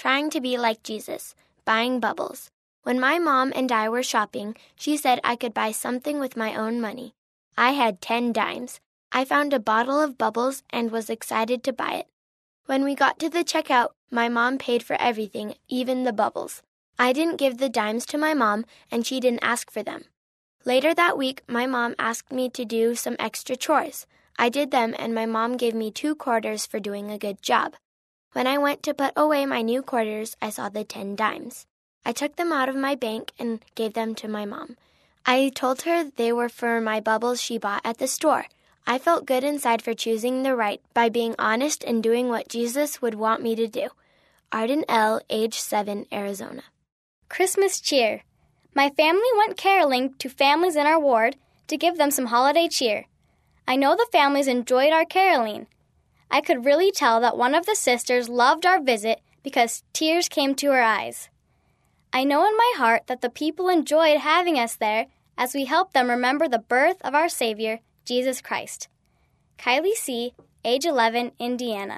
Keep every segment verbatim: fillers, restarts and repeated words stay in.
trying to be like Jesus, buying bubbles. When my mom and I were shopping, she said I could buy something with my own money. I had ten dimes. I found a bottle of bubbles and was excited to buy it. When we got to the checkout, my mom paid for everything, even the bubbles. I didn't give the dimes to my mom, and she didn't ask for them. Later that week, my mom asked me to do some extra chores. I did them, and my mom gave me two quarters for doing a good job. When I went to put away my new quarters, I saw the ten dimes. I took them out of my bank and gave them to my mom. I told her they were for my bubbles she bought at the store. I felt good inside for choosing the right by being honest and doing what Jesus would want me to do. Arden L., age seven, Arizona. Christmas cheer. My family went caroling to families in our ward to give them some holiday cheer. I know the families enjoyed our caroling. I could really tell that one of the sisters loved our visit because tears came to her eyes. I know in my heart that the people enjoyed having us there as we helped them remember the birth of our Savior, Jesus Christ. Kylie C., age eleven, Indiana.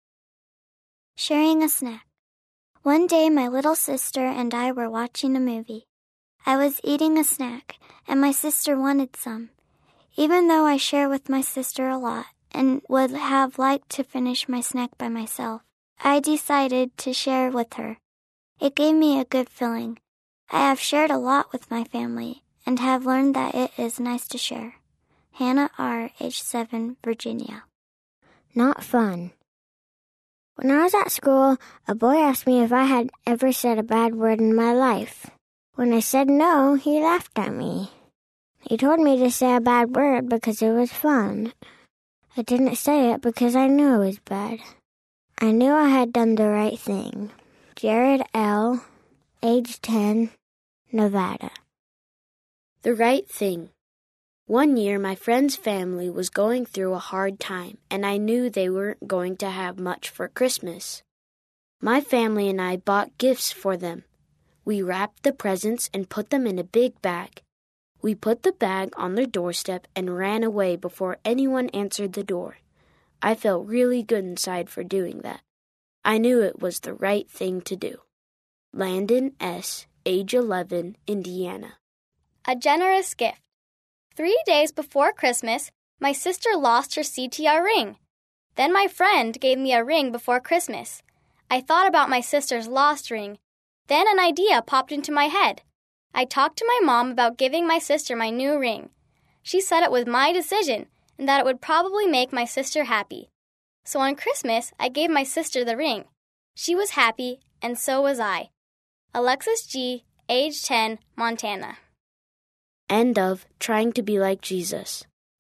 Sharing a snack. One day my little sister and I were watching a movie. I was eating a snack, and my sister wanted some. Even though I share with my sister a lot and would have liked to finish my snack by myself, I decided to share with her. It gave me a good feeling. I have shared a lot with my family and have learned that it is nice to share. Hannah R., age seven, Virginia. Not fun. When I was at school, a boy asked me if I had ever said a bad word in my life. When I said no, he laughed at me. He told me to say a bad word because it was fun. I didn't say it because I knew it was bad. I knew I had done the right thing. Jared L., age ten, Nevada. The right thing. One year, my friend's family was going through a hard time, and I knew they weren't going to have much for Christmas. My family and I bought gifts for them. We wrapped the presents and put them in a big bag. We put the bag on their doorstep and ran away before anyone answered the door. I felt really good inside for doing that. I knew it was the right thing to do. Landon S., age eleven, Indiana. A generous gift. Three days before Christmas, my sister lost her C T R ring. Then my friend gave me a ring before Christmas. I thought about my sister's lost ring. Then an idea popped into my head. I talked to my mom about giving my sister my new ring. She said it was my decision and that it would probably make my sister happy. So on Christmas, I gave my sister the ring. She was happy, and so was I. Alexis G., age ten, Montana. End of Trying to Be Like Jesus.